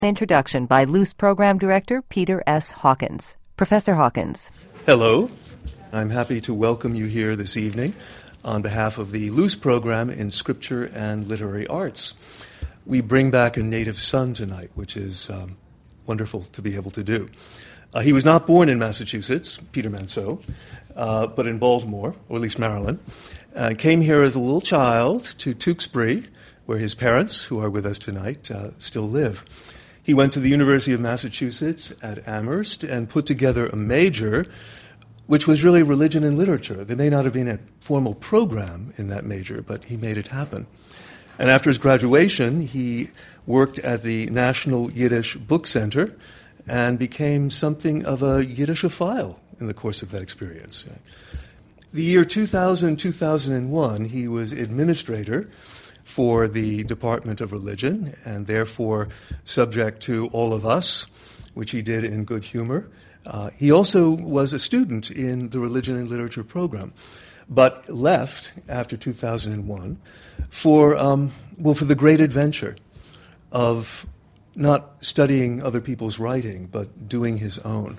Introduction by Luce Program Director Peter S. Hawkins. Professor Hawkins. Hello. I'm happy to welcome you here this evening on behalf of the Luce Program in Scripture and Literary Arts. We bring back a native son tonight, which is wonderful to be able to do. He was not born in Massachusetts, Peter Manseau, but in Baltimore, or at least Maryland. Came here as a little child to Tewksbury, where his parents, who are with us tonight, still live. He went to the University of Massachusetts at Amherst and put together a major, which was really religion and literature. There may not have been a formal program in that major, but he made it happen. And after his graduation, he worked at the National Yiddish Book Center and became something of a Yiddishophile in the course of that experience. The year 2000-2001, he was administrator for the Department of Religion, and therefore subject to all of us, which he did in good humor. He also was a student in the Religion and Literature program, but left after 2001 for the great adventure of not studying other people's writing, but doing his own.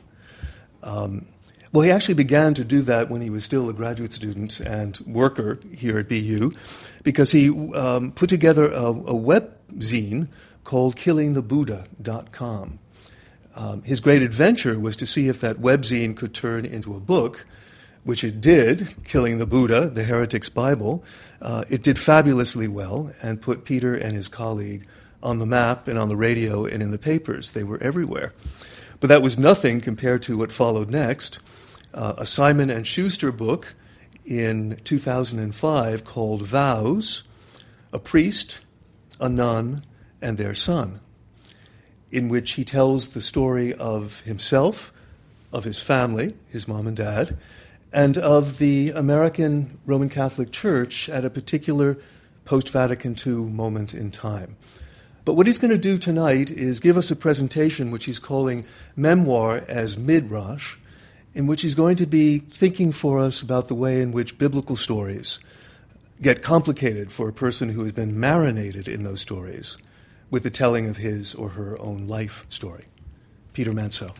He actually began to do that when he was still a graduate student and worker here at BU, because he put together a web zine called KillingTheBuddha.com. His great adventure was to see if that web zine could turn into a book, which it did, Killing the Buddha, the Heretic's Bible. It did fabulously well and put Peter and his colleague on the map and on the radio and in the papers. They were everywhere. But that was nothing compared to what followed next. A Simon & Schuster book in 2005 called Vows, A Priest, a Nun, and Their Son, in which he tells the story of himself, of his family, his mom and dad, and of the American Roman Catholic Church at a particular post-Vatican II moment in time. But what he's going to do tonight is give us a presentation which he's calling Memoir as Midrash, in which he's going to be thinking for us about the way in which biblical stories get complicated for a person who has been marinated in those stories with the telling of his or her own life story. Peter Manseau.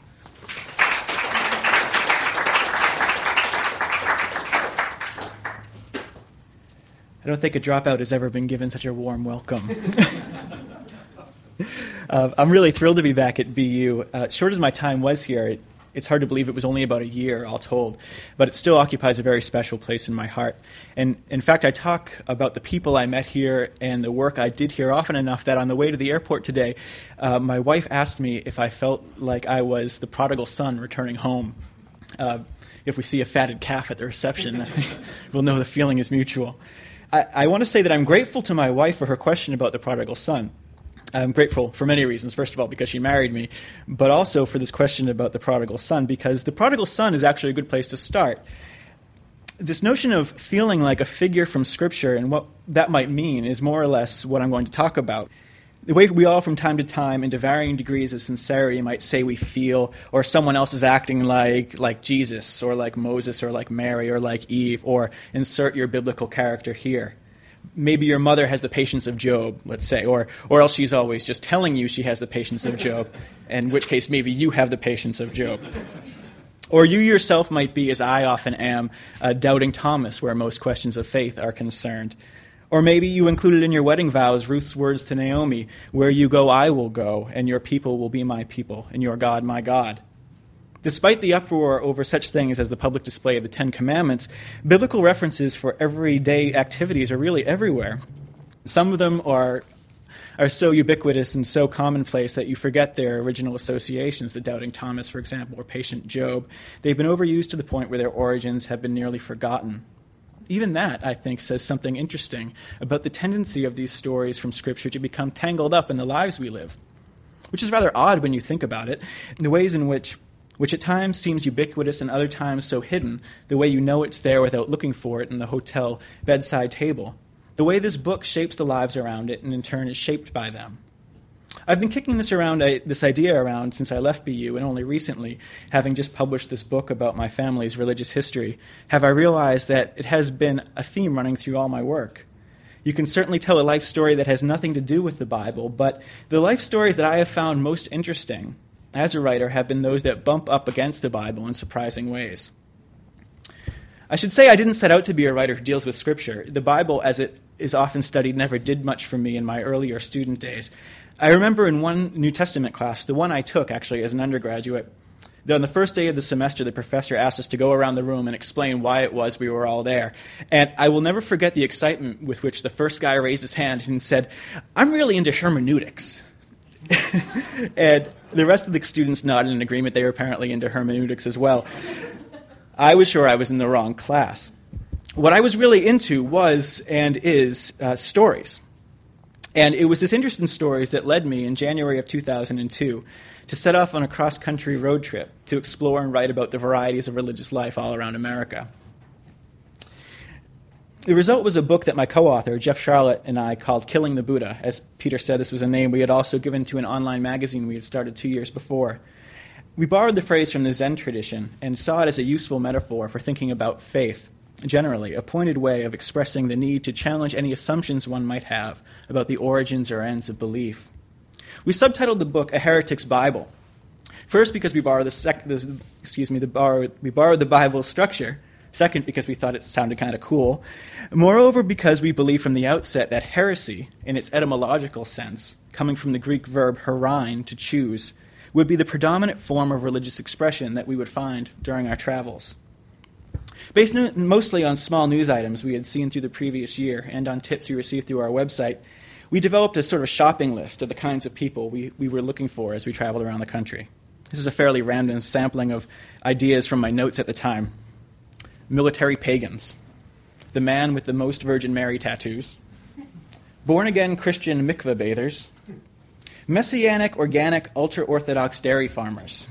I don't think a dropout has ever been given such a warm welcome. I'm really thrilled to be back at BU. Short as my time was here, it's hard to believe it was only about a year, all told, but it still occupies a very special place in my heart. And in fact, I talk about the people I met here and the work I did here often enough that on the way to the airport today, my wife asked me if I felt like I was the prodigal son returning home. If we see a fatted calf at the reception, we'll know the feeling is mutual. I want to say that I'm grateful to my wife for her question about the prodigal son. I'm grateful for many reasons. First of all, because she married me, but also for this question about the prodigal son, because the prodigal son is actually a good place to start. This notion of feeling like a figure from Scripture and what that might mean is more or less what I'm going to talk about. The way we all, from time to time, into varying degrees of sincerity, might say we feel, or someone else is acting like Jesus, or like Moses, or like Mary, or like Eve, or insert your biblical character here. Maybe your mother has the patience of Job, let's say, or else she's always just telling you she has the patience of Job, in which case maybe you have the patience of Job. Or you yourself might be, as I often am, doubting Thomas, where most questions of faith are concerned. Or maybe you included in your wedding vows Ruth's words to Naomi, where you go, I will go, and your people will be my people, and your God, my God. Despite the uproar over such things as the public display of the Ten Commandments, biblical references for everyday activities are really everywhere. Some of them are so ubiquitous and so commonplace that you forget their original associations, the doubting Thomas, for example, or patient Job. They've been overused to the point where their origins have been nearly forgotten. Even that, I think, says something interesting about the tendency of these stories from Scripture to become tangled up in the lives we live, which is rather odd when you think about it, in the ways in which at times seems ubiquitous and other times so hidden, the way you know it's there without looking for it in the hotel bedside table, the way this book shapes the lives around it and in turn is shaped by them. I've been kicking this idea around since I left BU, and only recently, having just published this book about my family's religious history, have I realized that it has been a theme running through all my work. You can certainly tell a life story that has nothing to do with the Bible, but the life stories that I have found most interesting as a writer have been those that bump up against the Bible in surprising ways. I should say I didn't set out to be a writer who deals with Scripture. The Bible, as it is often studied, never did much for me in my earlier student days. I remember in one New Testament class, the one I took actually as an undergraduate, that on the first day of the semester, the professor asked us to go around the room and explain why it was we were all there. And I will never forget the excitement with which the first guy raised his hand and said, "I'm really into hermeneutics." And the rest of the students nodded in agreement. They were apparently into hermeneutics as well. I was sure I was in the wrong class. What I was really into was and is stories. And it was this interest in stories that led me in January of 2002 to set off on a cross-country road trip to explore and write about the varieties of religious life all around America. The result was a book that my co-author, Jeff Charlotte, and I called Killing the Buddha. As Peter said, this was a name we had also given to an online magazine we had started 2 years before. We borrowed the phrase from the Zen tradition and saw it as a useful metaphor for thinking about faith, generally, a pointed way of expressing the need to challenge any assumptions one might have about the origins or ends of belief. We subtitled the book A Heretic's Bible. First, because we borrowed the Bible's structure. Second, because we thought it sounded kind of cool. Moreover, because we believed from the outset that heresy, in its etymological sense, coming from the Greek verb herein, to choose, would be the predominant form of religious expression that we would find during our travels. Based mostly on small news items we had seen through the previous year and on tips we received through our website, we developed a sort of shopping list of the kinds of people we were looking for as we traveled around the country. This is a fairly random sampling of ideas from my notes at the time. Military pagans, the man with the most Virgin Mary tattoos, born-again Christian mikveh bathers, messianic, organic, ultra-Orthodox dairy farmers.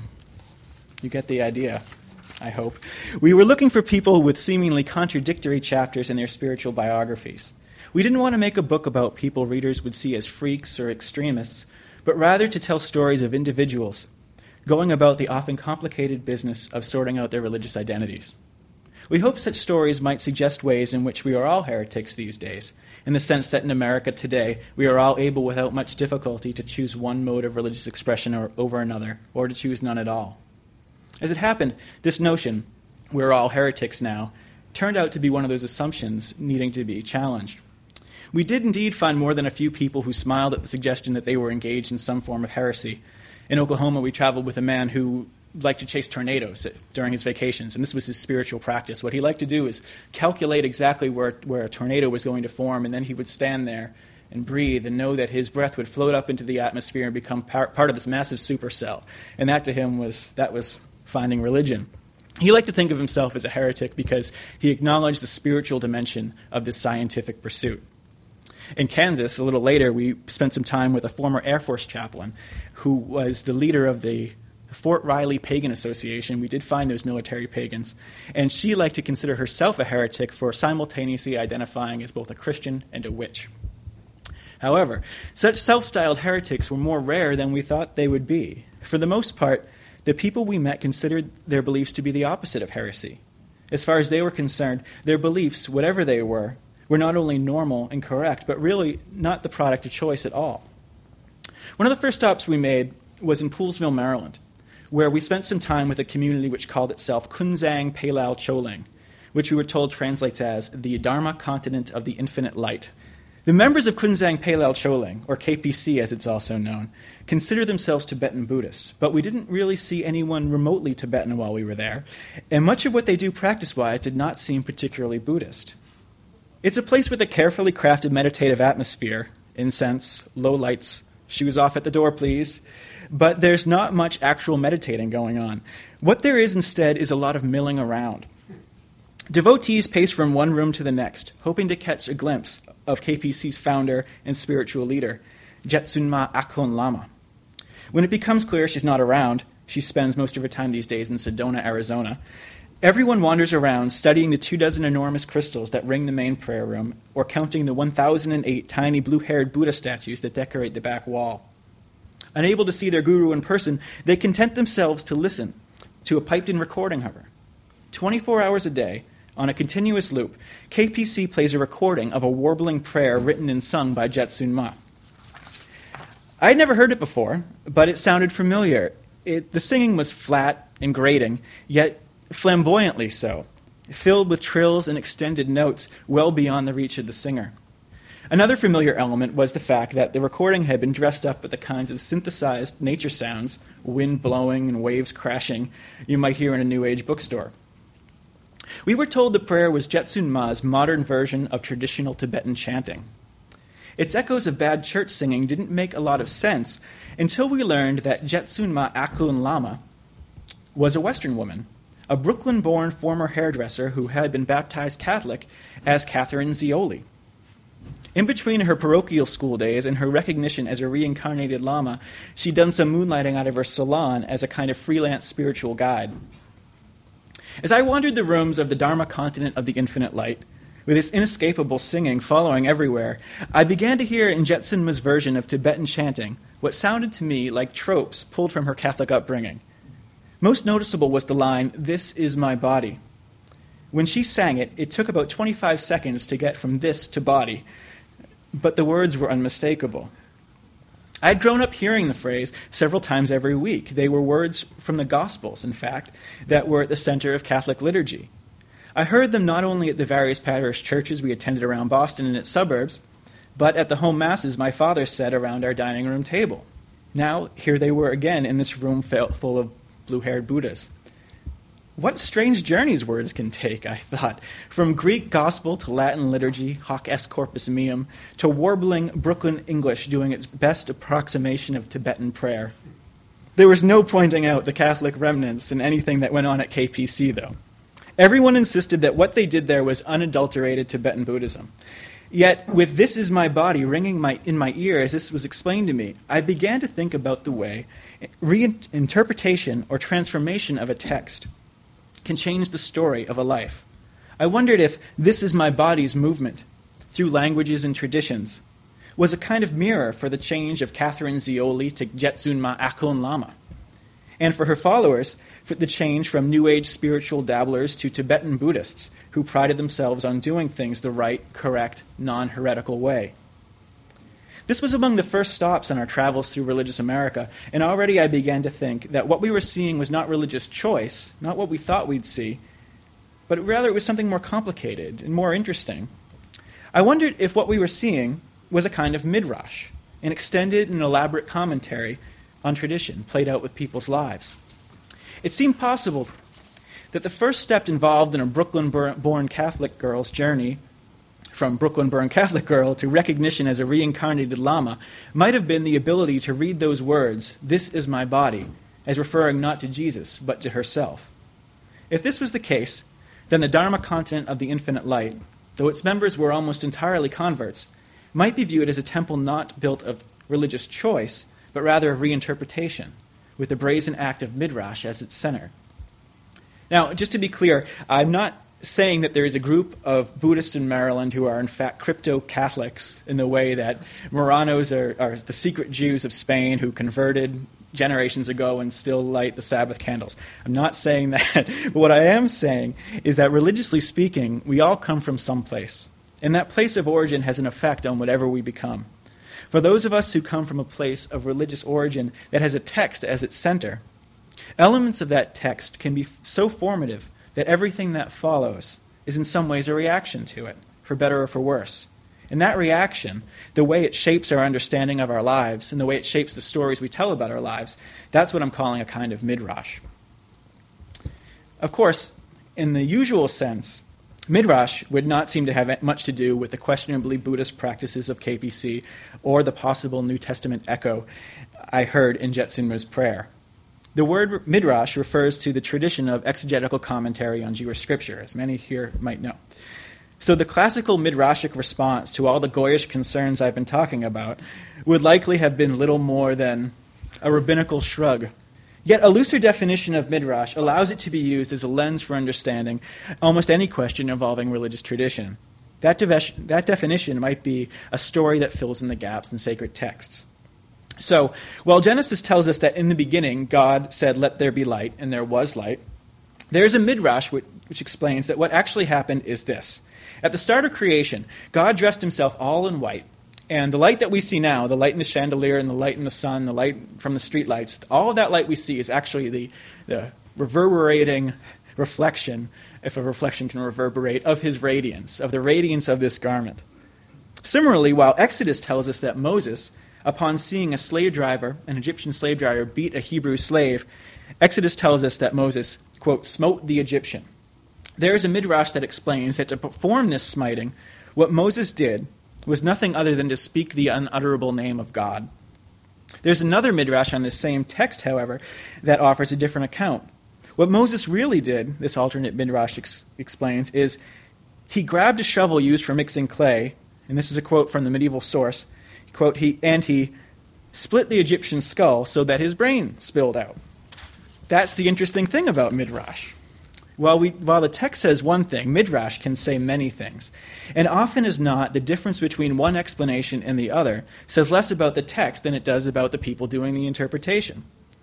You get the idea, I hope. We were looking for people with seemingly contradictory chapters in their spiritual biographies. We didn't want to make a book about people readers would see as freaks or extremists, but rather to tell stories of individuals going about the often complicated business of sorting out their religious identities. We hope such stories might suggest ways in which we are all heretics these days, in the sense that in America today we are all able without much difficulty to choose one mode of religious expression over another, or to choose none at all. As it happened, this notion, we're all heretics now, turned out to be one of those assumptions needing to be challenged. We did indeed find more than a few people who smiled at the suggestion that they were engaged in some form of heresy. In Oklahoma, we traveled with a man who liked to chase tornadoes during his vacations, and this was his spiritual practice. What he liked to do is calculate exactly where a tornado was going to form, and then he would stand there and breathe and know that his breath would float up into the atmosphere and become part of this massive supercell. And that to him was finding religion. He liked to think of himself as a heretic because he acknowledged the spiritual dimension of this scientific pursuit. In Kansas, a little later, we spent some time with a former Air Force chaplain who was the leader of the Fort Riley Pagan Association. We did find those military pagans. And she liked to consider herself a heretic for simultaneously identifying as both a Christian and a witch. However, such self-styled heretics were more rare than we thought they would be. For the most part, the people we met considered their beliefs to be the opposite of heresy. As far as they were concerned, their beliefs, whatever they were not only normal and correct, but really not the product of choice at all. One of the first stops we made was in Poolesville, Maryland, where we spent some time with a community which called itself Kunzang Palal Choling, which we were told translates as the Dharma Continent of the Infinite Light. The members of Kunzang Palal Choling, or KPC as it's also known, consider themselves Tibetan Buddhists, but we didn't really see anyone remotely Tibetan while we were there, and much of what they do practice-wise did not seem particularly Buddhist. It's a place with a carefully crafted meditative atmosphere, incense, low lights, shoes off at the door, please, but there's not much actual meditating going on. What there is instead is a lot of milling around. Devotees pace from one room to the next, hoping to catch a glimpse of KPC's founder and spiritual leader, Jetsunma Akhon Lama. When it becomes clear she's not around, she spends most of her time these days in Sedona, Arizona, everyone wanders around studying the 24 enormous crystals that ring the main prayer room or counting the 1,008 tiny blue-haired Buddha statues that decorate the back wall. Unable to see their guru in person, they content themselves to listen to a piped-in recording of her. 24 hours a day, on a continuous loop, KPC plays a recording of a warbling prayer written and sung by Jetsun Ma. I had never heard it before, but it sounded familiar. The singing was flat and grating, yet flamboyantly so, filled with trills and extended notes well beyond the reach of the singer. Another familiar element was the fact that the recording had been dressed up with the kinds of synthesized nature sounds, wind blowing and waves crashing, you might hear in a New Age bookstore. We were told the prayer was Jetsun Ma's modern version of traditional Tibetan chanting. Its echoes of bad church singing didn't make a lot of sense until we learned that Jetsun Ma Akun Lama was a Western woman, a Brooklyn-born former hairdresser who had been baptized Catholic as Catherine Zioli. In between her parochial school days and her recognition as a reincarnated Lama, she'd done some moonlighting out of her salon as a kind of freelance spiritual guide. As I wandered the rooms of the Dharma continent of the infinite light, with its inescapable singing following everywhere, I began to hear in Jetsun Ma's version of Tibetan chanting what sounded to me like tropes pulled from her Catholic upbringing. Most noticeable was the line, "This is my body." When she sang it, it took about 25 seconds to get from this to body, but the words were unmistakable. I had grown up hearing the phrase several times every week. They were words from the Gospels, in fact, that were at the center of Catholic liturgy. I heard them not only at the various parish churches we attended around Boston and its suburbs, but at the home masses my father said around our dining room table. Now, here they were again in this room full of blue-haired Buddhas. What strange journeys words can take, I thought, from Greek gospel to Latin liturgy, hoc est corpus meum, to warbling Brooklyn English doing its best approximation of Tibetan prayer. There was no pointing out the Catholic remnants in anything that went on at KPC, though. Everyone insisted that what they did there was unadulterated Tibetan Buddhism. Yet, with "This is my body" ringing in my ear as this was explained to me, I began to think about the way reinterpretation or transformation of a text can change the story of a life. I wondered if "This is my body's" movement, through languages and traditions, was a kind of mirror for the change of Catherine Zioli to Jetsun Ma Akun Lama, and for her followers, for the change from New Age spiritual dabblers to Tibetan Buddhists who prided themselves on doing things the right, correct, non-heretical way. This was among the first stops on our travels through religious America, and already I began to think that what we were seeing was not religious choice, not what we thought we'd see, but rather it was something more complicated and more interesting. I wondered if what we were seeing was a kind of midrash, an extended and elaborate commentary on tradition played out with people's lives. It seemed possible that the first step involved in a Brooklyn-born Catholic girl's journey from Brooklyn-born Catholic girl to recognition as a reincarnated Lama might have been the ability to read those words, "This is my body," as referring not to Jesus, but to herself. If this was the case, then the Dharma continent of the infinite light, though its members were almost entirely converts, might be viewed as a temple not built of religious choice, but rather of reinterpretation, with the brazen act of Midrash as its center. Now, just to be clear, I'm not saying that there is a group of Buddhists in Maryland who are in fact crypto-Catholics in the way that Moranos are the secret Jews of Spain who converted generations ago and still light the Sabbath candles. I'm not saying that, but what I am saying is that religiously speaking, we all come from someplace, and that place of origin has an effect on whatever we become. For those of us who come from a place of religious origin that has a text as its center, elements of that text can be so formative that everything that follows is in some ways a reaction to it, for better or for worse. And that reaction, the way it shapes our understanding of our lives and the way it shapes the stories we tell about our lives, that's what I'm calling a kind of midrash. Of course, in the usual sense, midrash would not seem to have much to do with the questionably Buddhist practices of KPC or the possible New Testament echo I heard in Jetsun Ma's prayer. The word midrash refers to the tradition of exegetical commentary on Jewish scripture, as many here might know. So the classical midrashic response to all the Goyish concerns I've been talking about would likely have been little more than a rabbinical shrug. Yet a looser definition of midrash allows it to be used as a lens for understanding almost any question involving religious tradition. That definition might be a story that fills in the gaps in sacred texts. So, while Genesis tells us that in the beginning God said, "Let there be light," and there was light, There's a midrash which explains that what actually happened is this. At the start of creation, God dressed himself all in white, and the light that we see now, the light in the chandelier and the light in the sun, the light from the streetlights, all of that light we see is actually the reverberating reflection, if a reflection can reverberate, of his radiance, of the radiance of this garment. Similarly, while Exodus tells us that Moses, upon seeing a slave driver, an Egyptian slave driver, beat a Hebrew slave, Exodus tells us that Moses, quote, smote the Egyptian. There is a midrash that explains that to perform this smiting, what Moses did was nothing other than to speak the unutterable name of God. There's another midrash on this same text, however, that offers a different account. What Moses really did, this alternate midrash explains, is he grabbed a shovel used for mixing clay, and this is a quote from the medieval source, quote, he split the Egyptian skull so that his brain spilled out. That's the interesting thing about midrash. While the text says one thing, midrash can say many things. And often as not, the difference between one explanation and the other says less about the text than it does about the people doing the interpretation.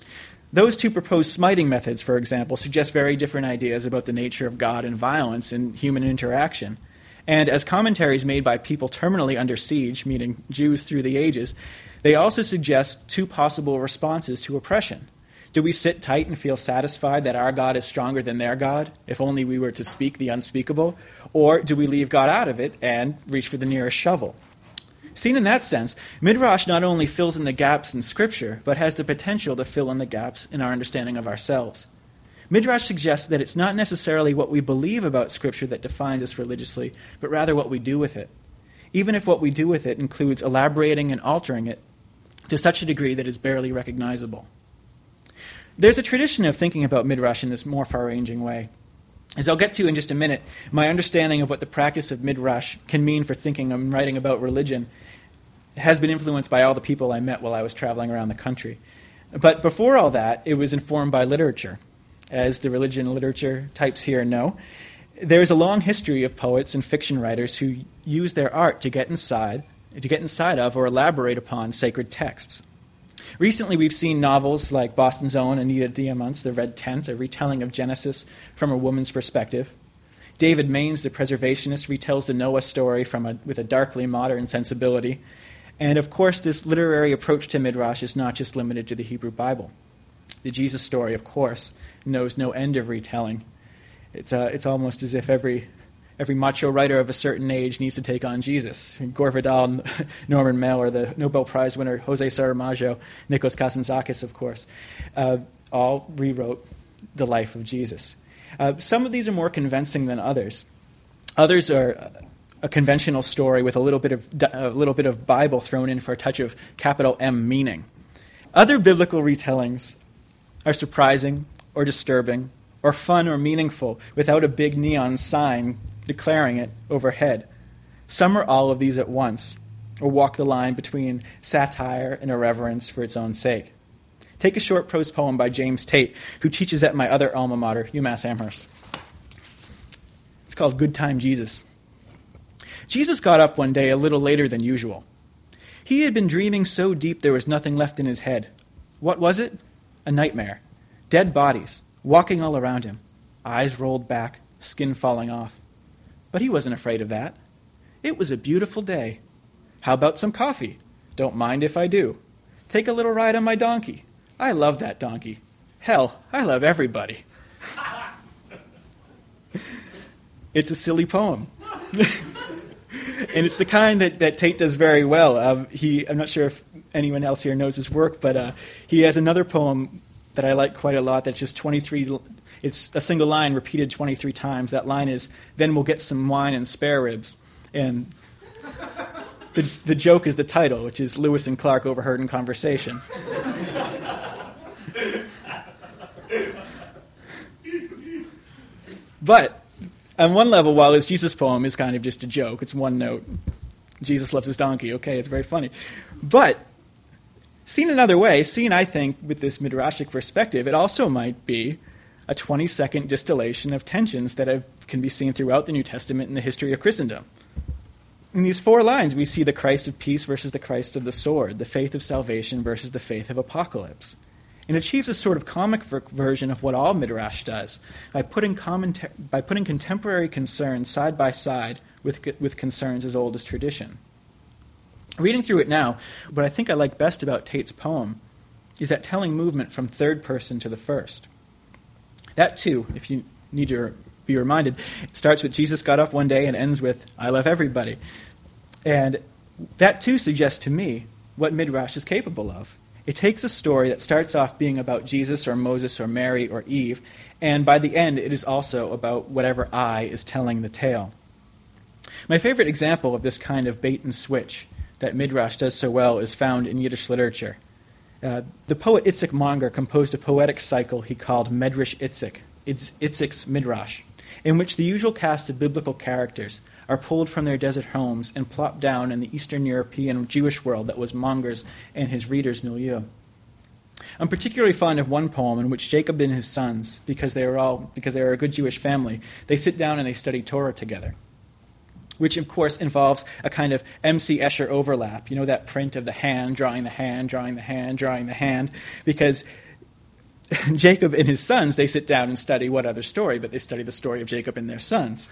Those two proposed smiting methods, for example, suggest very different ideas about the nature of God and violence in human interaction. And as commentaries made by people terminally under siege, meaning Jews through the ages, they also suggest two possible responses to oppression. Do we sit tight and feel satisfied that our God is stronger than their God, if only we were to speak the unspeakable? Or do we leave God out of it and reach for the nearest shovel? Seen in that sense, Midrash not only fills in the gaps in Scripture, but has the potential to fill in the gaps in our understanding of ourselves. Midrash suggests that it's not necessarily what we believe about Scripture that defines us religiously, but rather what we do with it, even if what we do with it includes elaborating and altering it to such a degree that it's barely recognizable. There's a tradition of thinking about Midrash in this more far-ranging way. As I'll get to in just a minute, my understanding of what the practice of Midrash can mean for thinking and writing about religion has been influenced by all the people I met while I was traveling around the country. But before all that, it was informed by literature. As the religion and literature types here know, there's a long history of poets and fiction writers who use their art to get inside of or elaborate upon sacred texts. Recently, we've seen novels like Boston's own Anita Diamant's The Red Tent, a retelling of Genesis from a woman's perspective. David Main's The Preservationist retells the Noah story with a darkly modern sensibility. And of course, this literary approach to Midrash is not just limited to the Hebrew Bible. The Jesus story, of course, knows no end of retelling. It's almost as if every macho writer of a certain age needs to take on Jesus. Gore Vidal, Norman Mailer, the Nobel Prize winner Jose Saramago, Nikos Kazantzakis, of course, all rewrote the life of Jesus. Some of these are more convincing than others. Others are a conventional story with a little bit of Bible thrown in for a touch of capital M meaning. Other biblical retellings are surprising or disturbing or fun or meaningful without a big neon sign declaring it overhead. Some are all of these at once, or walk the line between satire and irreverence for its own sake. Take a short prose poem by James Tate, who teaches at my other alma mater, UMass Amherst. It's called Good Time Jesus. Jesus got up one day a little later than usual. He had been dreaming so deep there was nothing left in his head. What was it? A nightmare. Dead bodies, walking all around him, eyes rolled back, skin falling off. But he wasn't afraid of that. It was a beautiful day. How about some coffee? Don't mind if I do. Take a little ride on my donkey. I love that donkey. Hell, I love everybody. It's a silly poem. And it's the kind that Tate does very well. I'm not sure if anyone else here knows his work, but he has another poem that I like quite a lot that's just 23... It's a single line repeated 23 times. That line is, "Then we'll get some wine and spare ribs." And the joke is the title, which is Lewis and Clark overheard in conversation. But on one level, while his Jesus poem is kind of just a joke, it's one note. Jesus loves his donkey. Okay, it's very funny. But seen another way, I think, with this midrashic perspective, it also might be a 20-second distillation of tensions that can be seen throughout the New Testament in the history of Christendom. In these 4 lines, we see the Christ of peace versus the Christ of the sword, the faith of salvation versus the faith of apocalypse. and achieves a sort of comic version of what all Midrash does, by putting contemporary concerns side by side with concerns as old as tradition. Reading through it now, what I think I like best about Tate's poem is that telling movement from third person to the first. That too, if you need to be reminded, starts with Jesus got up one day and ends with, I love everybody. And that too suggests to me what Midrash is capable of. It takes a story that starts off being about Jesus or Moses or Mary or Eve, and by the end it is also about whatever I is telling the tale. My favorite example of this kind of bait and switch that Midrash does so well is found in Yiddish literature. The poet Itzik Monger composed a poetic cycle he called Medrash Itzik, Itzik's Midrash, in which the usual cast of biblical characters are pulled from their desert homes and plopped down in the Eastern European Jewish world that was Monger's and his readers' milieu. I'm particularly fond of one poem in which Jacob and his sons, because they are a good Jewish family, they sit down and they study Torah together, which of course involves a kind of M.C. Escher overlap, that print of the hand, drawing the hand, drawing the hand, drawing the hand, because Jacob and his sons, they sit down and study what other story, but they study the story of Jacob and their sons.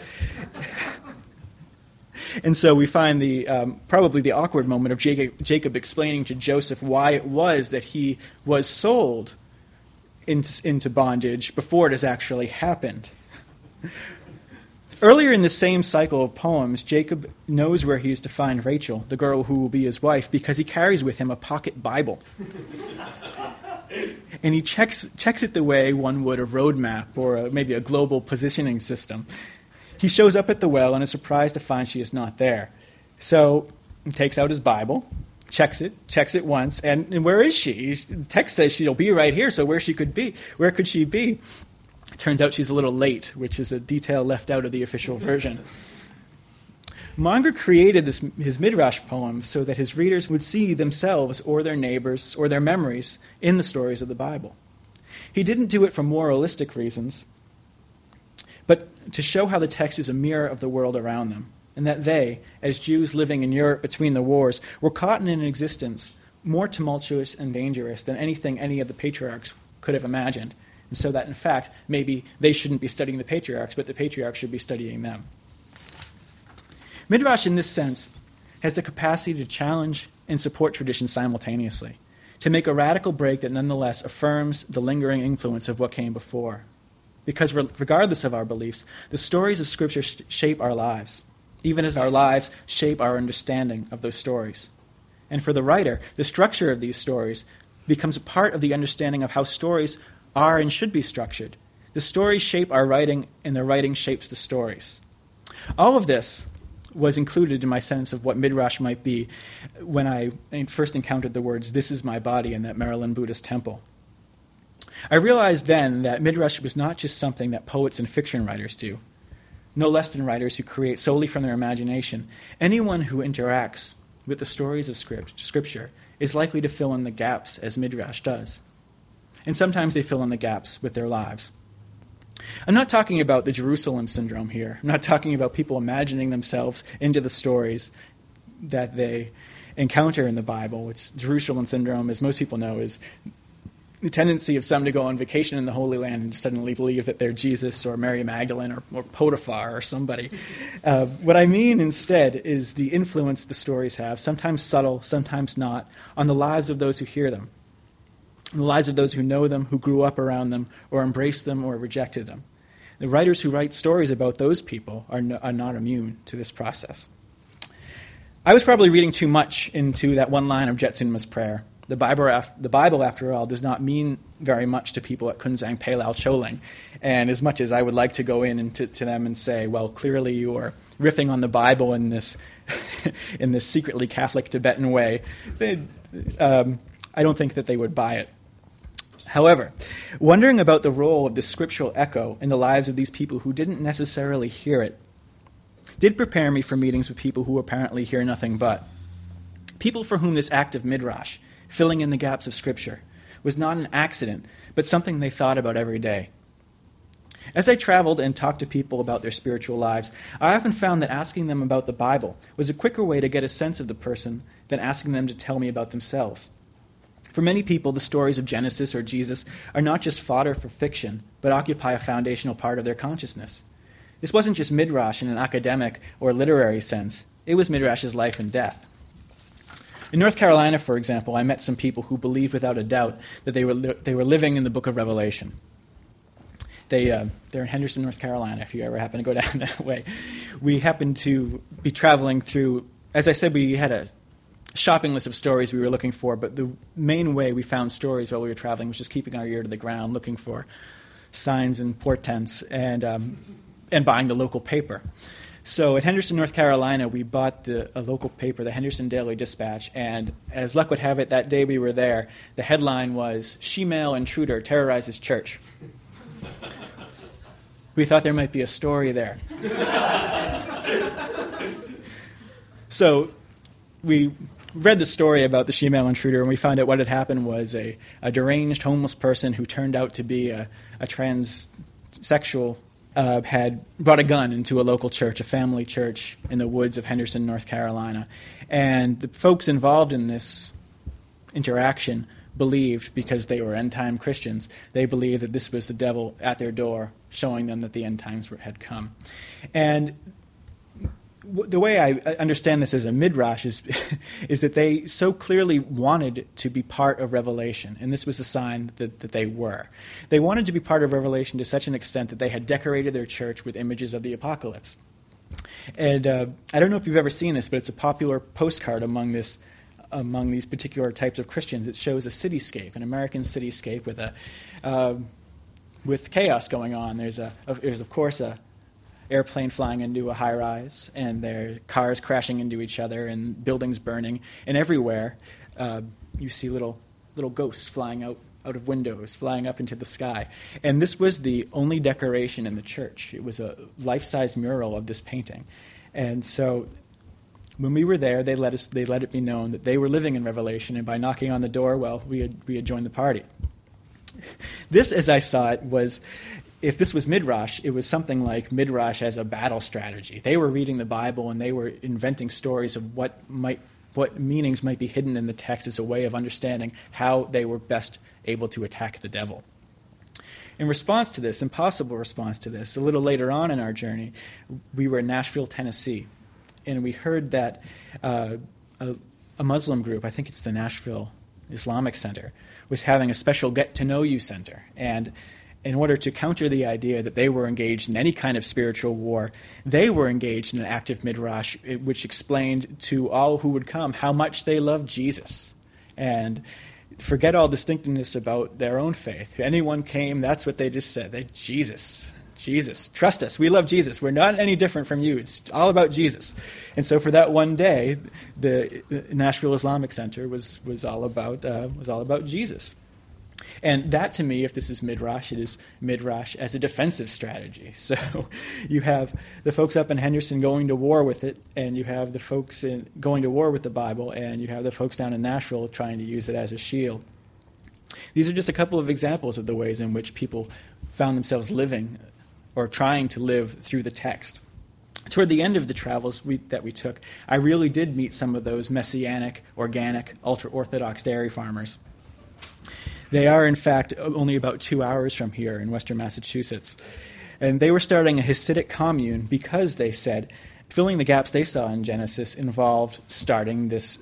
And so we find probably the awkward moment of Jacob explaining to Joseph why it was that he was sold into bondage before it has actually happened. Earlier in the same cycle of poems, Jacob knows where he is to find Rachel, the girl who will be his wife, because he carries with him a pocket Bible. And he checks it the way one would a road map or maybe a global positioning system. He shows up at the well and is surprised to find she is not there. So he takes out his Bible, checks it once, and where is she? The text says she'll be right here, so where could she be? Turns out she's a little late, which is a detail left out of the official version. Monger created his Midrash poems so that his readers would see themselves or their neighbors or their memories in the stories of the Bible. He didn't do it for moralistic reasons, but to show how the text is a mirror of the world around them, and that they, as Jews living in Europe between the wars, were caught in an existence more tumultuous and dangerous than anything any of the patriarchs could have imagined, and so that, in fact, maybe they shouldn't be studying the patriarchs, but the patriarchs should be studying them. Midrash, in this sense, has the capacity to challenge and support tradition simultaneously, to make a radical break that nonetheless affirms the lingering influence of what came before. Because regardless of our beliefs, the stories of Scripture shape our lives, even as our lives shape our understanding of those stories. And for the writer, the structure of these stories becomes a part of the understanding of how stories are and should be structured. The stories shape our writing, and the writing shapes the stories. All of this was included in my sense of what Midrash might be when I first encountered the words, "This is my body," in that Maryland Buddhist temple. I realized then that Midrash was not just something that poets and fiction writers do, no less than writers who create solely from their imagination. Anyone who interacts with the stories of Scripture is likely to fill in the gaps as Midrash does. And sometimes they fill in the gaps with their lives. I'm not talking about the Jerusalem syndrome here. I'm not talking about people imagining themselves into the stories that they encounter in the Bible, which Jerusalem syndrome, as most people know, is the tendency of some to go on vacation in the Holy Land and suddenly believe that they're Jesus or Mary Magdalene or Potiphar or somebody. What I mean instead is the influence the stories have, sometimes subtle, sometimes not, on the lives of those who hear them, on the lives of those who know them, who grew up around them, or embraced them or rejected them. The writers who write stories about those people are not immune to this process. I was probably reading too much into that one line of Jetsunma's prayer. The Bible, after all, does not mean very much to people at Kunzang Pelal Choling. And as much as I would like to go in and to them and say, well, clearly you are riffing on the Bible in this in this secretly Catholic Tibetan way, I don't think that they would buy it. However, wondering about the role of the scriptural echo in the lives of these people who didn't necessarily hear it did prepare me for meetings with people who apparently hear nothing but. People for whom this act of Midrash, filling in the gaps of Scripture, was not an accident, but something they thought about every day. As I traveled and talked to people about their spiritual lives, I often found that asking them about the Bible was a quicker way to get a sense of the person than asking them to tell me about themselves. For many people, the stories of Genesis or Jesus are not just fodder for fiction, but occupy a foundational part of their consciousness. This wasn't just Midrash in an academic or literary sense. It was Midrash's life and death. In North Carolina, for example, I met some people who believed without a doubt that they were living in the book of Revelation. They're in Henderson, North Carolina, if you ever happen to go down that way. We happened to be traveling through, as I said, we had a shopping list of stories we were looking for, but the main way we found stories while we were traveling was just keeping our ear to the ground, looking for signs and portents, and buying the local paper. So at Henderson, North Carolina, we bought a local paper, the Henderson Daily Dispatch, and as luck would have it, that day we were there, the headline was, "Shemale Intruder Terrorizes Church." We thought there might be a story there. So we read the story about the Shemale intruder, and we found out what had happened was a deranged homeless person who turned out to be a transsexual had brought a gun into a local church, a family church in the woods of Henderson, North Carolina. And the folks involved in this interaction believed, because they were end-time Christians, they believed that this was the devil at their door showing them that the end times had come. And the way I understand this as a midrash is that they so clearly wanted to be part of Revelation, and this was a sign that they were. They wanted to be part of Revelation to such an extent that they had decorated their church with images of the apocalypse. And I don't know if you've ever seen this, but it's a popular postcard among these particular types of Christians. It shows a cityscape, an American cityscape with chaos going on. There's of course a airplane flying into a high-rise, and there are cars crashing into each other, and buildings burning, and everywhere you see little ghosts flying out of windows, flying up into the sky. And this was the only decoration in the church. It was a life-size mural of this painting. And so when we were there, they let it be known that they were living in Revelation, and by knocking on the door, well, we had joined the party. This, as I saw it, was, if this was Midrash, it was something like Midrash as a battle strategy. They were reading the Bible, and they were inventing stories of what meanings might be hidden in the text as a way of understanding how they were best able to attack the devil. In response to this, impossible response to this, a little later on in our journey, we were in Nashville, Tennessee, and we heard that a Muslim group, I think it's the Nashville Islamic Center, was having a special get-to-know-you center. And in order to counter the idea that they were engaged in any kind of spiritual war, they were engaged in an active midrash which explained to all who would come how much they loved Jesus. And forget all distinctiveness about their own faith. If anyone came, that's what they just said. Jesus, trust us. We love Jesus. We're not any different from you. It's all about Jesus. And so for that one day, the Nashville Islamic Center was all about Jesus. And that, to me, if this is Midrash, it is Midrash as a defensive strategy. So you have the folks up in Henderson going to war with it, and you have the folks going to war with the Bible, and you have the folks down in Nashville trying to use it as a shield. These are just a couple of examples of the ways in which people found themselves living or trying to live through the text. Toward the end of the travels that we took, I really did meet some of those messianic, organic, ultra-Orthodox dairy farmers. They are, in fact, only about 2 hours from here in western Massachusetts. And they were starting a Hasidic commune because, they said, filling the gaps they saw in Genesis involved starting this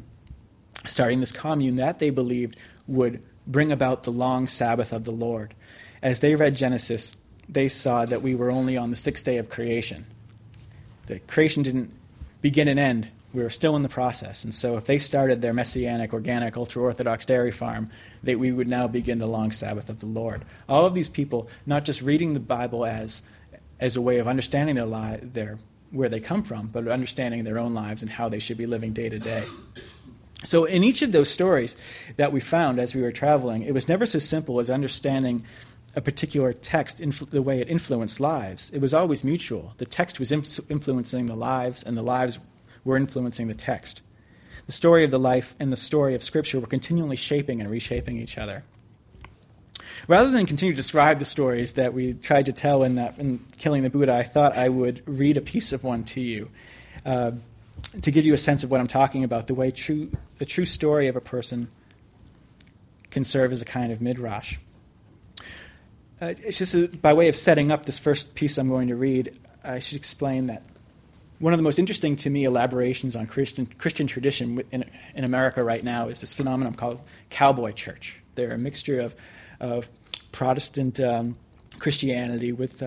commune that they believed would bring about the long Sabbath of the Lord. As they read Genesis, they saw that we were only on the sixth day of creation. That creation didn't begin and end. We were still in the process. And so if they started their messianic, organic, ultra-Orthodox dairy farm, we would now begin the long Sabbath of the Lord. All of these people, not just reading the Bible as a way of understanding where they come from, but understanding their own lives and how they should be living day to day. So in each of those stories that we found as we were traveling, it was never so simple as understanding a particular text, the way it influenced lives. It was always mutual. The text was influencing the lives, and the lives were influencing the text. The story of the life and the story of Scripture were continually shaping and reshaping each other. Rather than continue to describe the stories that we tried to tell in Killing the Buddha, I thought I would read a piece of one to you to give you a sense of what I'm talking about, the true story of a person can serve as a kind of midrash. It's just by way of setting up this first piece I'm going to read, I should explain that one of the most interesting to me elaborations on Christian tradition in America right now is this phenomenon called cowboy church. They're a mixture of Protestant Christianity with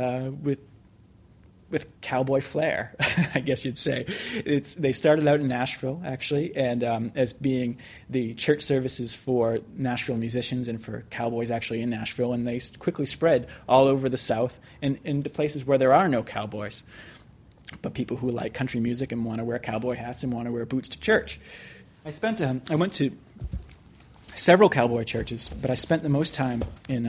cowboy flair, I guess you'd say. They started out in Nashville, actually, and as being the church services for Nashville musicians and for cowboys actually in Nashville, and they quickly spread all over the South and into places where there are no cowboys, but people who like country music and want to wear cowboy hats and want to wear boots to church. I went to several cowboy churches, but I spent the most time in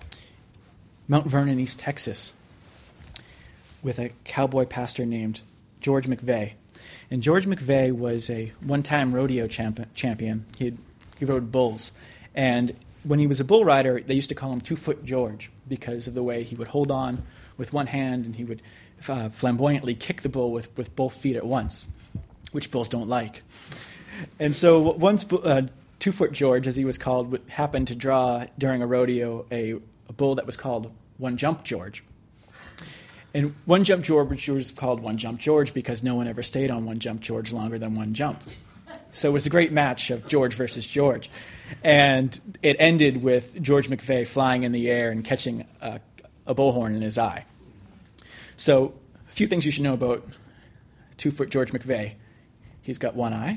Mount Vernon, East Texas, with a cowboy pastor named George McVeigh. And George McVeigh was a one-time rodeo champion. He rode bulls. And when he was a bull rider, they used to call him 2-Foot George because of the way he would hold on with one hand and he would flamboyantly kick the bull with both feet at once, which bulls don't like. And so once 2-Foot George, as he was called, happened to draw during a rodeo a bull that was called One Jump George. And One Jump George was called One Jump George because no one ever stayed on One Jump George longer than one jump. So it was a great match of George versus George. And it ended with George McVeigh flying in the air and catching a bullhorn in his eye. So a few things you should know about 2-Foot George McVeigh. He's got one eye.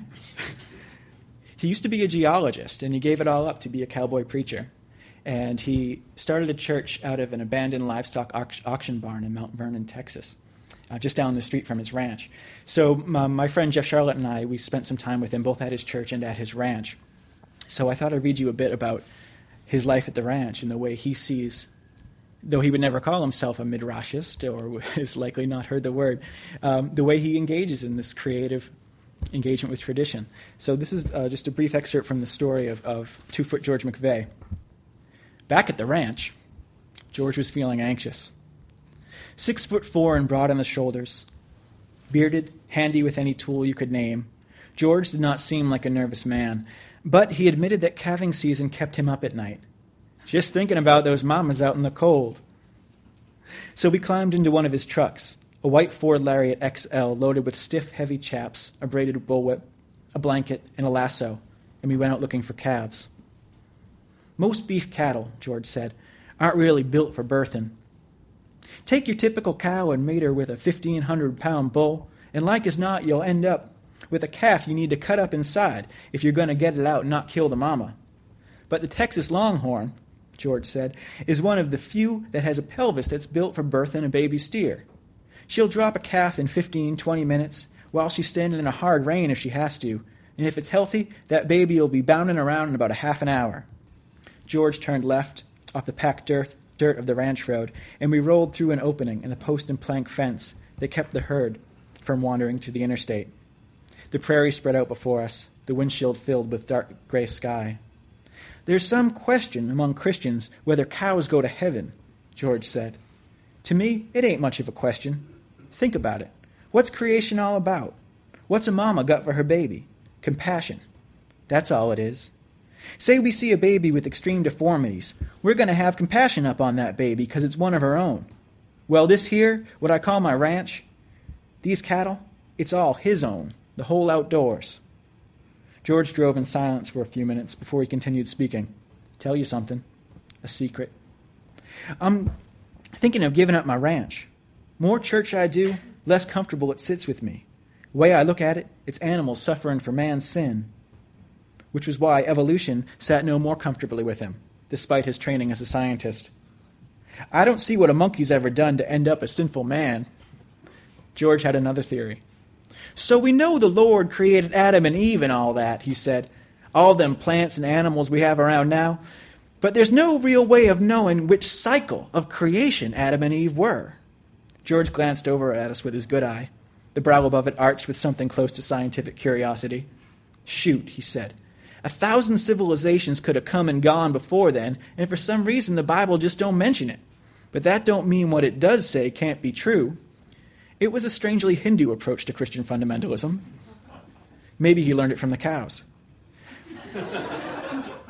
He used to be a geologist, and he gave it all up to be a cowboy preacher. And he started a church out of an abandoned livestock auction barn in Mount Vernon, Texas, just down the street from his ranch. So my friend Jeff Charlotte and I, we spent some time with him, both at his church and at his ranch. So I thought I'd read you a bit about his life at the ranch and the way he sees, though he would never call himself a midrashist, or has likely not heard the word, the way he engages in this creative engagement with tradition. So this is just a brief excerpt from the story of 2-Foot George McVeigh. Back at the ranch, George was feeling anxious. 6'4" and broad on the shoulders, bearded, handy with any tool you could name, George did not seem like a nervous man, but he admitted that calving season kept him up at night, just thinking about those mamas out in the cold. So we climbed into one of his trucks, a white Ford Lariat XL loaded with stiff, heavy chaps, a braided bullwhip, a blanket, and a lasso, and we went out looking for calves. Most beef cattle, George said, aren't really built for birthing. Take your typical cow and mate her with a 1,500-pound bull, and like as not, you'll end up with a calf you need to cut up inside if you're going to get it out and not kill the mama. But the Texas Longhorn, George said, is one of the few that has a pelvis that's built for birthing a baby steer. She'll drop a calf in 15, 20 minutes while she's standing in a hard rain if she has to, and if it's healthy, that baby will be bounding around in about a half an hour. George turned left off the packed dirt of the ranch road, and we rolled through an opening in the post and plank fence that kept the herd from wandering to the interstate. The prairie spread out before us, the windshield filled with dark gray sky. There's some question among Christians whether cows go to heaven, George said. To me, it ain't much of a question. Think about it. What's creation all about? What's a mama got for her baby? Compassion. That's all it is. Say we see a baby with extreme deformities. We're going to have compassion up on that baby because it's one of our own. Well, this here, what I call my ranch, these cattle, it's all his own, the whole outdoors. George drove in silence for a few minutes before he continued speaking. Tell you something. A secret. I'm thinking of giving up my ranch. More church I do, less comfortable it sits with me. The way I look at it, it's animals suffering for man's sin. Which was why evolution sat no more comfortably with him, despite his training as a scientist. I don't see what a monkey's ever done to end up a sinful man. George had another theory. So we know the Lord created Adam and Eve and all that, he said. All them plants and animals we have around now. But there's no real way of knowing which cycle of creation Adam and Eve were. George glanced over at us with his good eye, the brow above it arched with something close to scientific curiosity. Shoot, he said. 1,000 civilizations could have come and gone before then, and for some reason the Bible just don't mention it. But that don't mean what it does say can't be true. It was a strangely Hindu approach to Christian fundamentalism. Maybe he learned it from the cows.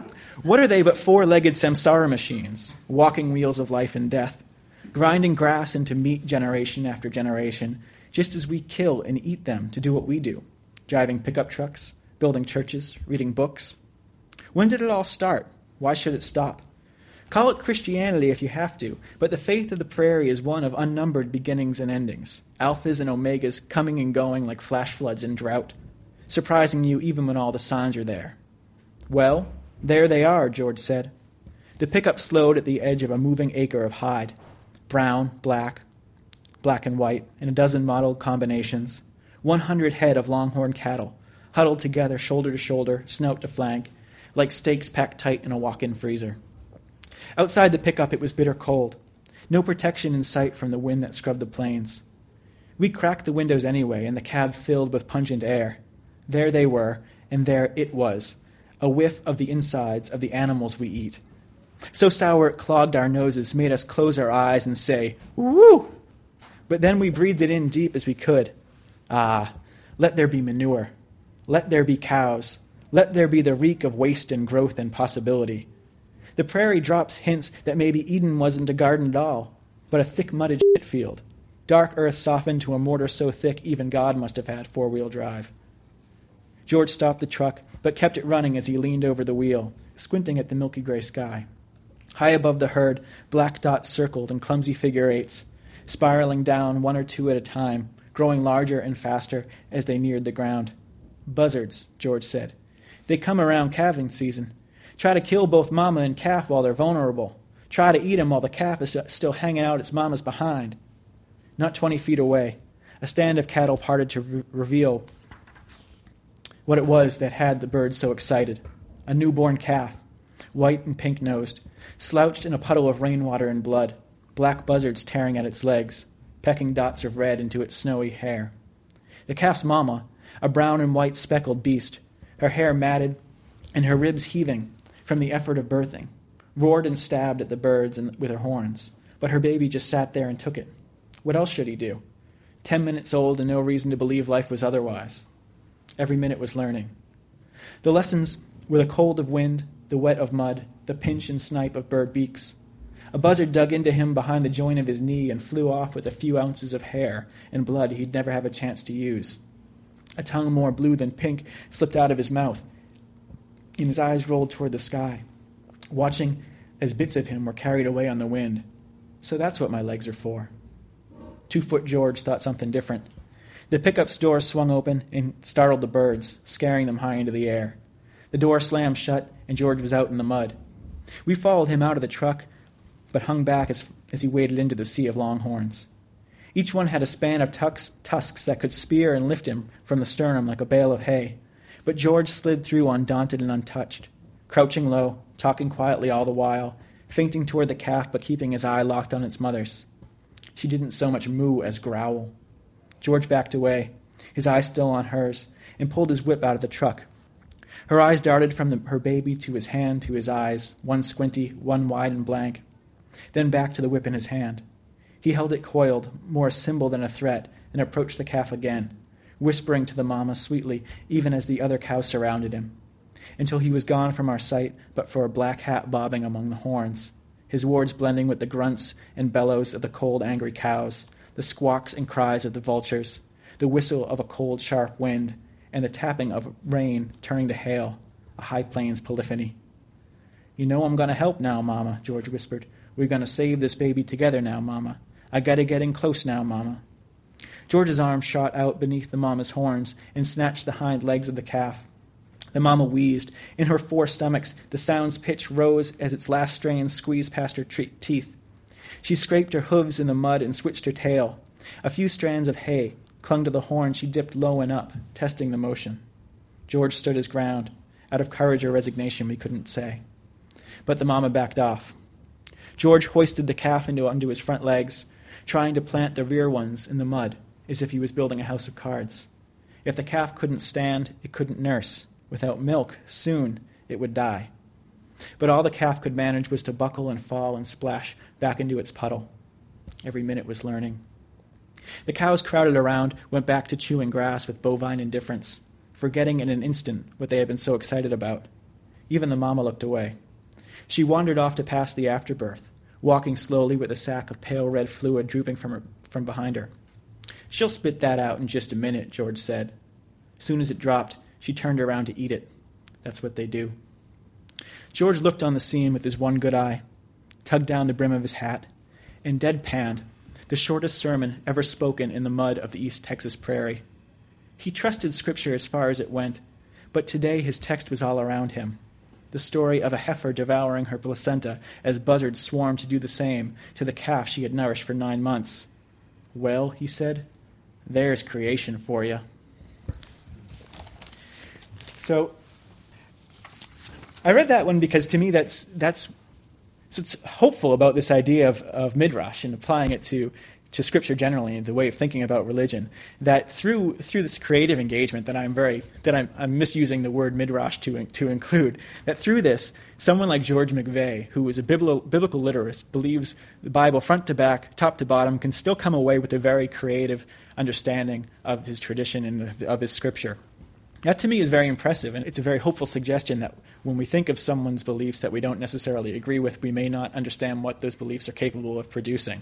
What are they but four-legged samsara machines, walking wheels of life and death, grinding grass into meat generation after generation, just as we kill and eat them to do what we do, driving pickup trucks, building churches, reading books? When did it all start? Why should it stop? Call it Christianity if you have to, but the faith of the prairie is one of unnumbered beginnings and endings, alphas and omegas coming and going like flash floods in drought, surprising you even when all the signs are there. Well, there they are, George said. The pickup slowed at the edge of a moving acre of hide. Brown, black and white, in a dozen model combinations. 100 head of longhorn cattle, huddled together shoulder to shoulder, snout to flank, like steaks packed tight in a walk-in freezer. Outside the pickup it was bitter cold. No protection in sight from the wind that scrubbed the plains. We cracked the windows anyway, and the cab filled with pungent air. There they were, and there it was, a whiff of the insides of the animals we eat. So sour it clogged our noses, made us close our eyes and say, "Woo!" But then we breathed it in deep as we could. Ah, let there be manure. Let there be cows. Let there be the reek of waste and growth and possibility. The prairie drops hints that maybe Eden wasn't a garden at all, but a thick mudded shit field. Dark earth softened to a mortar so thick even God must have had four-wheel drive. George stopped the truck, but kept it running as he leaned over the wheel, squinting at the milky gray sky. High above the herd, black dots circled in clumsy figure eights, spiraling down one or two at a time, growing larger and faster as they neared the ground. Buzzards, George said. They come around calving season. Try to kill both mama and calf while they're vulnerable. Try to eat 'em while the calf is still hanging out its mama's behind. Not 20 feet away, a stand of cattle parted to reveal what it was that had the birds so excited. A newborn calf, white and pink-nosed, slouched in a puddle of rainwater and blood, black buzzards tearing at its legs, pecking dots of red into its snowy hair. The calf's mama, a brown and white speckled beast, her hair matted and her ribs heaving from the effort of birthing, roared and stabbed at the birds with her horns, but her baby just sat there and took it. What else should he do? 10 minutes old and no reason to believe life was otherwise. Every minute was learning. The lessons were the cold of wind, the wet of mud, the pinch and snipe of bird beaks. A buzzard dug into him behind the joint of his knee and flew off with a few ounces of hair and blood he'd never have a chance to use. A tongue more blue than pink slipped out of his mouth, and his eyes rolled toward the sky, watching as bits of him were carried away on the wind. So that's what my legs are for. 2-foot George thought something different. The pickup's door swung open and startled the birds, scaring them high into the air. The door slammed shut, and George was out in the mud. We followed him out of the truck, but hung back as he waded into the sea of longhorns. Each one had a span of tusks that could spear and lift him from the sternum like a bale of hay. But George slid through undaunted and untouched, crouching low, talking quietly all the while, feinting toward the calf but keeping his eye locked on its mother's. She didn't so much moo as growl. George backed away, his eye still on hers, and pulled his whip out of the truck. Her eyes darted from her baby to his hand to his eyes, one squinty, one wide and blank, then back to the whip in his hand. He held it coiled, more a symbol than a threat, and approached the calf again, whispering to the mama sweetly, even as the other cows surrounded him, until he was gone from our sight but for a black hat bobbing among the horns, his words blending with the grunts and bellows of the cold, angry cows, the squawks and cries of the vultures, the whistle of a cold, sharp wind, and the tapping of rain turning to hail, a high plains polyphony. "You know I'm going to help now, Mama," George whispered. "We're going to save this baby together now, Mama. I got to get in close now, Mama." George's arm shot out beneath the mama's horns and snatched the hind legs of the calf. The mama wheezed. In her four stomachs, the sound's pitch rose as its last strains squeezed past her teeth. She scraped her hooves in the mud and switched her tail. A few strands of hay clung to the horn she dipped low and up, testing the motion. George stood his ground. Out of courage or resignation, we couldn't say. But the mama backed off. George hoisted the calf onto his front legs, trying to plant the rear ones in the mud, as if he was building a house of cards. If the calf couldn't stand, it couldn't nurse. Without milk, soon it would die. But all the calf could manage was to buckle and fall and splash back into its puddle. Every minute was learning. The cows crowded around, went back to chewing grass with bovine indifference, forgetting in an instant what they had been so excited about. Even the mama looked away. She wandered off to pass the afterbirth, walking slowly with a sack of pale red fluid drooping from behind her. "She'll spit that out in just a minute," George said. Soon as it dropped, she turned around to eat it. That's what they do. George looked on the scene with his one good eye, tugged down the brim of his hat, and deadpanned the shortest sermon ever spoken in the mud of the East Texas prairie. He trusted Scripture as far as it went, but today his text was all around him. The story of a heifer devouring her placenta as buzzards swarmed to do the same to the calf she had nourished for 9 months. "Well," he said, "there's creation for you." So I read that one because to me that's so it's hopeful about this idea of midrash and applying it to Scripture generally and the way of thinking about religion. That through this creative engagement that I'm misusing the word midrash to include, that through this, someone like George McVeigh, who is a biblical literist, believes the Bible front to back, top to bottom, can still come away with a very creative understanding of his tradition and of his Scripture. That to me is very impressive, and it's a very hopeful suggestion that when we think of someone's beliefs that we don't necessarily agree with, we may not understand what those beliefs are capable of producing.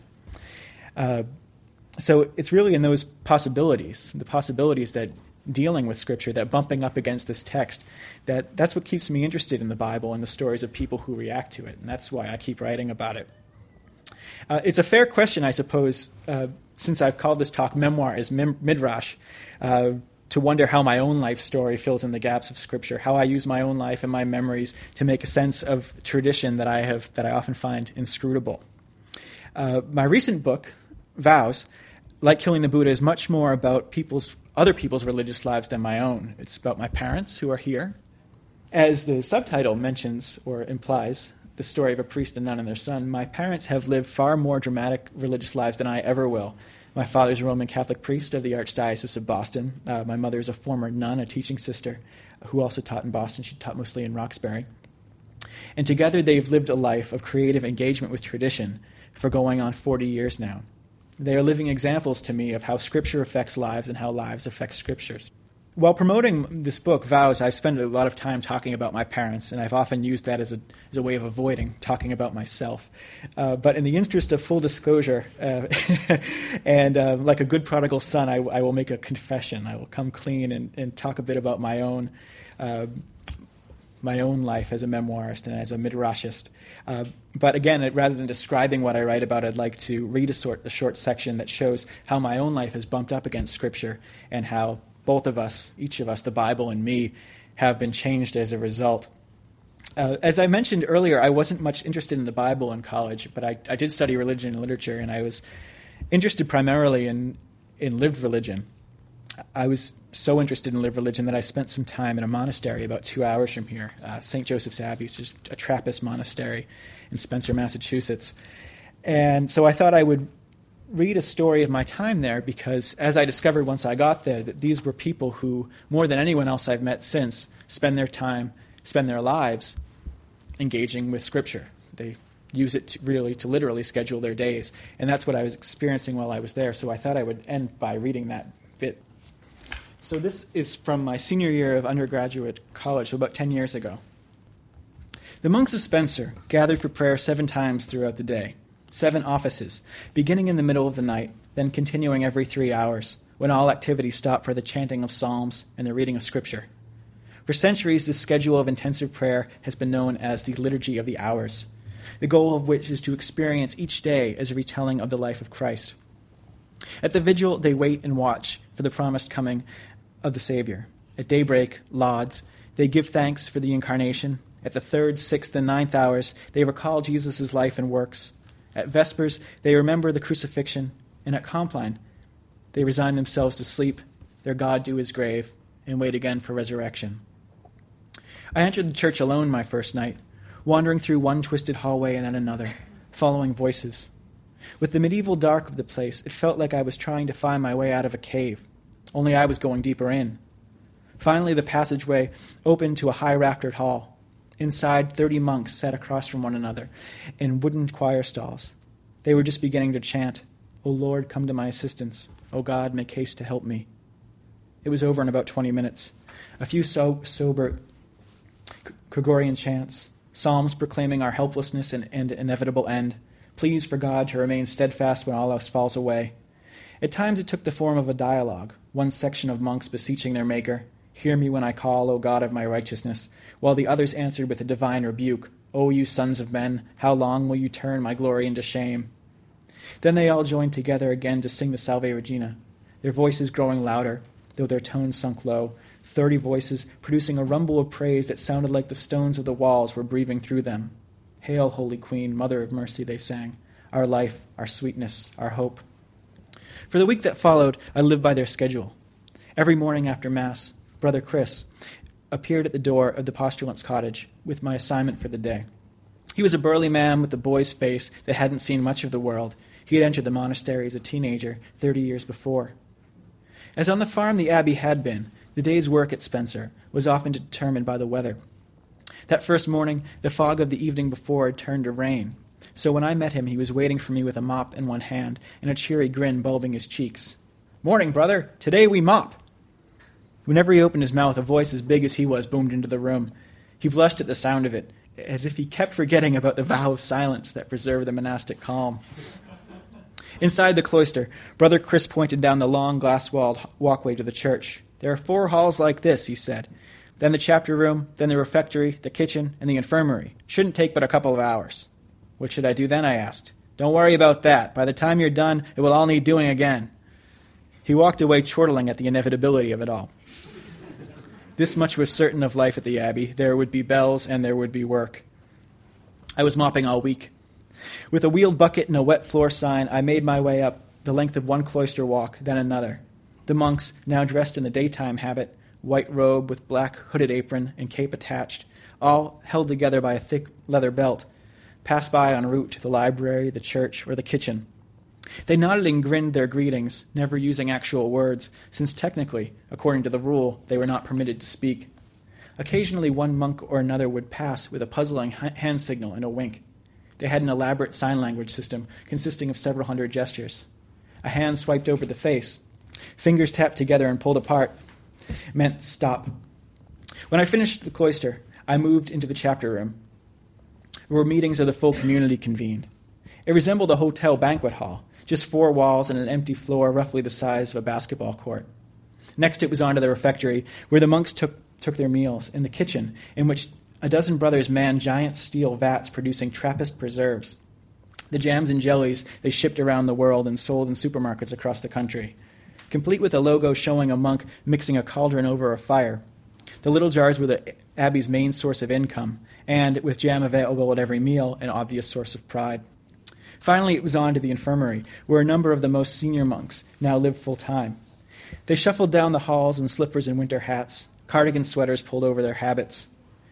So it's really in those possibilities, the possibilities that dealing with Scripture, that bumping up against this text, that's what keeps me interested in the Bible and the stories of people who react to it, and that's why I keep writing about it. It's a fair question, I suppose, since I've called this talk Memoir as Midrash, to wonder how my own life story fills in the gaps of Scripture, how I use my own life and my memories to make a sense of tradition that I often find inscrutable. My recent book, Vows, like Killing the Buddha, is much more about other people's religious lives than my own. It's about my parents who are here. As the subtitle mentions or implies, the story of a priest, a nun, and their son, my parents have lived far more dramatic religious lives than I ever will. My father's a Roman Catholic priest of the Archdiocese of Boston. My mother is a former nun, a teaching sister, who also taught in Boston. She taught mostly in Roxbury. And together they've lived a life of creative engagement with tradition for going on 40 years now. They are living examples to me of how Scripture affects lives and how lives affect Scriptures. While promoting this book, Vows, I've spent a lot of time talking about my parents, and I've often used that as a way of avoiding talking about myself. But in the interest of full disclosure, and like a good prodigal son, I will make a confession. I will come clean and talk a bit about my own life as a memoirist and as a midrashist. But again, rather than describing what I write about, I'd like to read a short section that shows how my own life has bumped up against Scripture and how both of us, each of us, the Bible and me, have been changed as a result. As I mentioned earlier, I wasn't much interested in the Bible in college, but I did study religion and literature, and I was interested primarily in lived religion. I was so interested in lived religion that I spent some time in a monastery about 2 hours from here, St. Joseph's Abbey, which is a Trappist monastery in Spencer, Massachusetts. And so I thought I would read a story of my time there because, as I discovered once I got there, that these were people who, more than anyone else I've met since, spend their lives engaging with Scripture. They use it to literally schedule their days. And that's what I was experiencing while I was there. So I thought I would end by reading that bit. So this is from my senior year of undergraduate college, so about 10 years ago. The monks of Spencer gathered for prayer 7 times throughout the day. 7 offices, beginning in the middle of the night, then continuing every 3 hours, when all activity stopped for the chanting of psalms and the reading of Scripture. For centuries, this schedule of intensive prayer has been known as the Liturgy of the Hours, the goal of which is to experience each day as a retelling of the life of Christ. At the vigil, they wait and watch for the promised coming of the Savior. At daybreak, lauds, they give thanks for the Incarnation. At the 3rd, 6th, and 9th hours, they recall Jesus' life and works. At Vespers, they remember the crucifixion, and at Compline, they resign themselves to sleep, their God to his grave, and wait again for resurrection. I entered the church alone my first night, wandering through one twisted hallway and then another, following voices. With the medieval dark of the place, it felt like I was trying to find my way out of a cave, only I was going deeper in. Finally, the passageway opened to a high-raftered hall. Inside, 30 monks sat across from one another in wooden choir stalls. They were just beginning to chant, "O Lord, come to my assistance. O God, make haste to help me." It was over in about 20 minutes. A few sober Gregorian chants, psalms proclaiming our helplessness and inevitable end, pleas for God to remain steadfast when all else falls away. At times it took the form of a dialogue, one section of monks beseeching their Maker, "Hear me when I call, O God of my righteousness," while the others answered with a divine rebuke, "O you sons of men, how long will you turn my glory into shame?" Then they all joined together again to sing the Salve Regina, their voices growing louder, though their tones sunk low, 30 voices producing a rumble of praise that sounded like the stones of the walls were breathing through them. "Hail, Holy Queen, Mother of Mercy," they sang, "our life, our sweetness, our hope." For the week that followed, I lived by their schedule. Every morning after Mass, Brother Chris appeared at the door of the postulant's cottage with my assignment for the day. He was a burly man with a boy's face that hadn't seen much of the world. He had entered the monastery as a teenager 30 years before. As on the farm the abbey had been, the day's work at Spencer was often determined by the weather. That first morning, the fog of the evening before had turned to rain, so when I met him he was waiting for me with a mop in one hand and a cheery grin bulbing his cheeks. "Morning, brother. Today we mop." Whenever he opened his mouth, a voice as big as he was boomed into the room. He blushed at the sound of it, as if he kept forgetting about the vow of silence that preserved the monastic calm. Inside the cloister, Brother Chris pointed down the long glass-walled walkway to the church. "There are 4 halls like this," he said. "Then the chapter room, then the refectory, the kitchen, and the infirmary. Shouldn't take but a couple of hours." "What should I do then?" I asked. "Don't worry about that. By the time you're done, it will all need doing again." He walked away chortling at the inevitability of it all. This much was certain of life at the Abbey. There would be bells and there would be work. I was mopping all week. With a wheeled bucket and a wet floor sign, I made my way up the length of one cloister walk, then another. The monks, now dressed in the daytime habit, white robe with black hooded apron and cape attached, all held together by a thick leather belt, passed by en route to the library, the church, or the kitchen. They nodded and grinned their greetings, never using actual words, since technically, according to the rule, they were not permitted to speak. Occasionally one monk or another would pass with a puzzling hand signal and a wink. They had an elaborate sign language system consisting of several hundred gestures. A hand swiped over the face. Fingers tapped together and pulled apart meant stop. When I finished the cloister, I moved into the chapter room, where meetings of the full community convened. It resembled a hotel banquet hall, just 4 walls and an empty floor roughly the size of a basketball court. Next it was on to the refectory, where the monks took their meals, in the kitchen, in which a dozen brothers manned giant steel vats producing Trappist preserves, the jams and jellies they shipped around the world and sold in supermarkets across the country, complete with a logo showing a monk mixing a cauldron over a fire. The little jars were the Abbey's main source of income, and, with jam available at every meal, an obvious source of pride. Finally, it was on to the infirmary, where a number of the most senior monks now lived full-time. They shuffled down the halls in slippers and winter hats, cardigan sweaters pulled over their habits.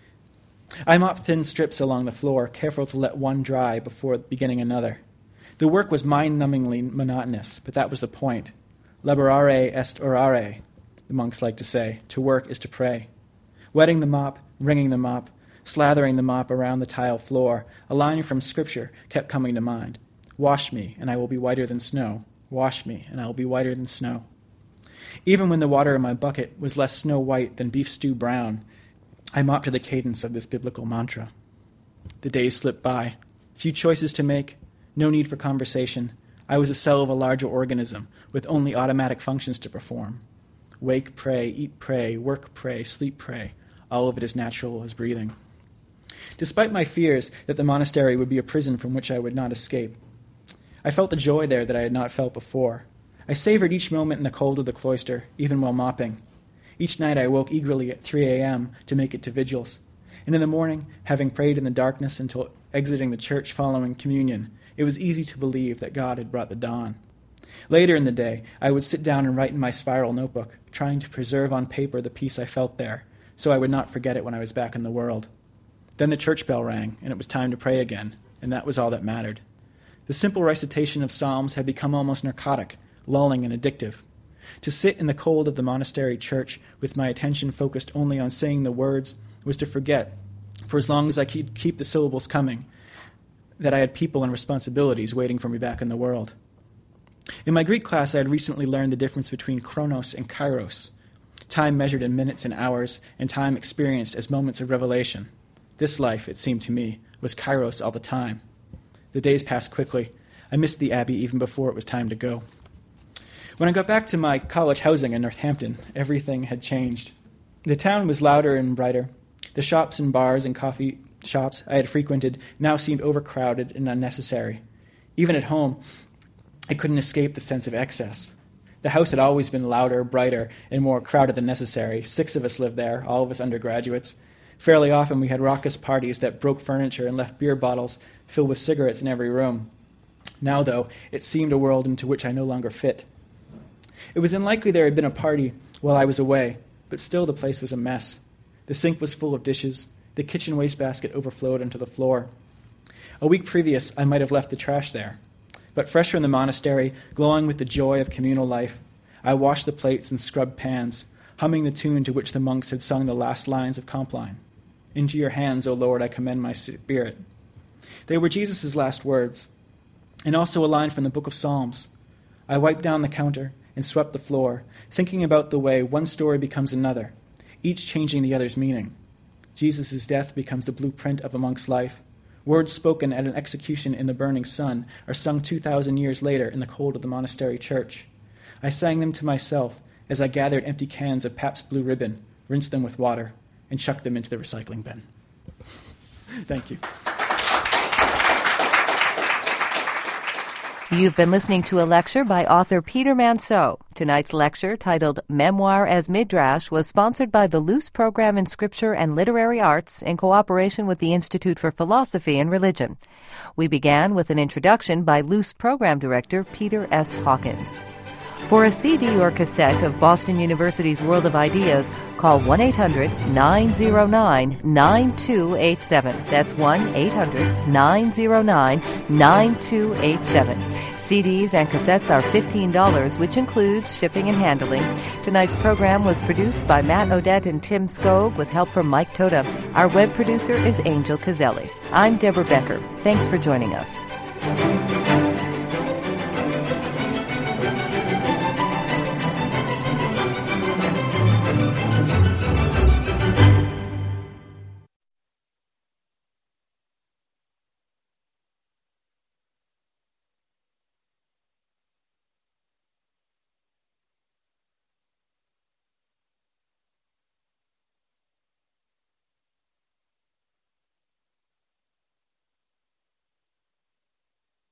I mopped thin strips along the floor, careful to let one dry before beginning another. The work was mind-numbingly monotonous, but that was the point. Laborare est orare, the monks like to say. To work is to pray. Wetting the mop, wringing the mop, slathering the mop around the tile floor, a line from Scripture kept coming to mind. "Wash me, and I will be whiter than snow. Wash me, and I will be whiter than snow." Even when the water in my bucket was less snow-white than beef stew brown, I mopped to the cadence of this biblical mantra. The days slipped by. Few choices to make, no need for conversation. I was a cell of a larger organism, with only automatic functions to perform. Wake, pray, eat, pray, work, pray, sleep, pray. All of it as natural as breathing. Despite my fears that the monastery would be a prison from which I would not escape, I felt a joy there that I had not felt before. I savored each moment in the cold of the cloister, even while mopping. Each night I woke eagerly at 3 a.m. to make it to vigils. And in the morning, having prayed in the darkness until exiting the church following communion, it was easy to believe that God had brought the dawn. Later in the day, I would sit down and write in my spiral notebook, trying to preserve on paper the peace I felt there, so I would not forget it when I was back in the world. Then the church bell rang, and it was time to pray again, and that was all that mattered. The simple recitation of psalms had become almost narcotic, lulling and addictive. To sit in the cold of the monastery church with my attention focused only on saying the words was to forget, for as long as I could keep the syllables coming, that I had people and responsibilities waiting for me back in the world. In my Greek class, I had recently learned the difference between chronos and kairos, time measured in minutes and hours, and time experienced as moments of revelation. This life, it seemed to me, was Kairos all the time. The days passed quickly. I missed the Abbey even before it was time to go. When I got back to my college housing in Northampton, everything had changed. The town was louder and brighter. The shops and bars and coffee shops I had frequented now seemed overcrowded and unnecessary. Even at home, I couldn't escape the sense of excess. The house had always been louder, brighter, and more crowded than necessary. 6 of us lived there, all of us undergraduates. Fairly often we had raucous parties that broke furniture and left beer bottles filled with cigarettes in every room. Now, though, it seemed a world into which I no longer fit. It was unlikely there had been a party while I was away, but still the place was a mess. The sink was full of dishes. The kitchen wastebasket overflowed onto the floor. A week previous, I might have left the trash there. But fresh from the monastery, glowing with the joy of communal life, I washed the plates and scrubbed pans, humming the tune to which the monks had sung the last lines of Compline. Into your hands, O Lord, I commend my spirit. They were Jesus' last words, and also a line from the book of Psalms. I wiped down the counter and swept the floor, thinking about the way one story becomes another, each changing the other's meaning. Jesus' death becomes the blueprint of a monk's life. Words spoken at an execution in the burning sun are sung 2,000 years later in the cold of the monastery church. I sang them to myself as I gathered empty cans of Pabst Blue Ribbon, rinsed them with water, and chucked them into the recycling bin. Thank you. You've been listening to a lecture by author Peter Manseau. Tonight's lecture, titled Memoir as Midrash, was sponsored by the Luce Program in Scripture and Literary Arts in cooperation with the Institute for Philosophy and Religion. We began with an introduction by Luce Program Director Peter S. Hawkins. For a CD or cassette of Boston University's World of Ideas, call 1-800-909-9287. That's 1-800-909-9287. CDs and cassettes are $15, which includes shipping and handling. Tonight's program was produced by Matt Odette and Tim Skog with help from Mike Toda. Our web producer is Angel Cazelli. I'm Deborah Becker. Thanks for joining us.